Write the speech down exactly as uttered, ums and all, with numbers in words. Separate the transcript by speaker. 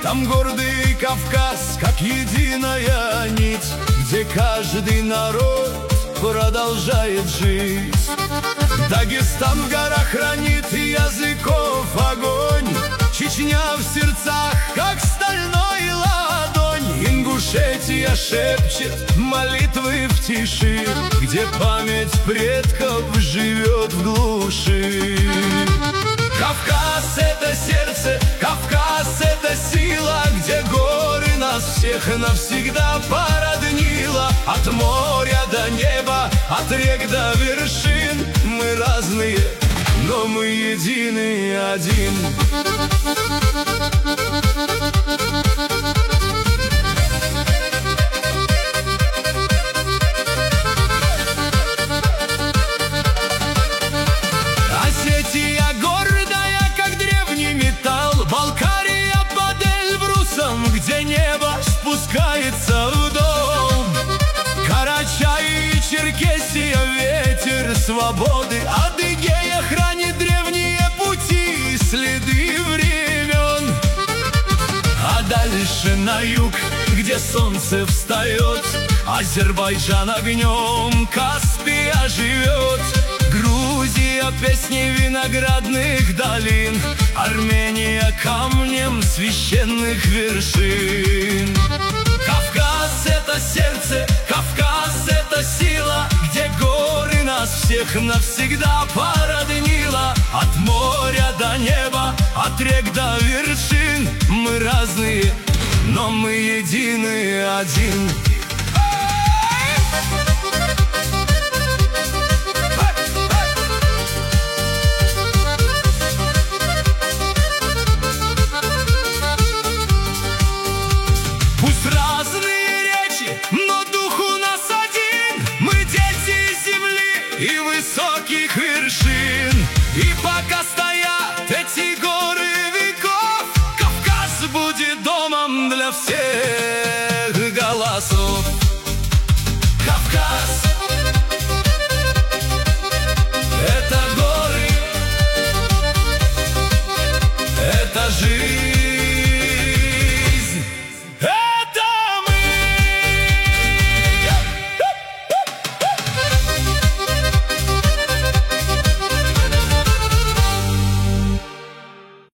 Speaker 1: Там гордый Кавказ, как единая нить, где каждый народ продолжает жить. Дагестан в горах хранит языков огонь, Чечня в сердцах, как стальной ладонь. Ингушетия шепчет молитвы в тиши, где память предков живет в глуши. Кавказ — это сердце, Кавказ — это сила, где горы нас всех навсегда породнило. От моря до неба, от рек до вершин мы разные, но мы единый один. Осетия гордая, как древний металл, Балкария под Эльбрусом, где небо спускается в дом. Карачай и Черкесия — ветер свободы, Адыгея хранит древние пути и следы времен. А дальше на юг, где солнце встает, Азербайджан огнем Каспия живет. Грузия песней виноградных долин, Армения камнем священных вершин. Кавказ — это сердце, Кавказ — это сила, где горы нас всех навсегда породнило. От моря до неба, от рек до вершин мы разные, но мы единый один. Пусть разные речи, но дух у нас один. Мы дети земли и высоких вершин. И пока стоят эти горы веков, Кавказ будет домом для всех голосов. Кавказ.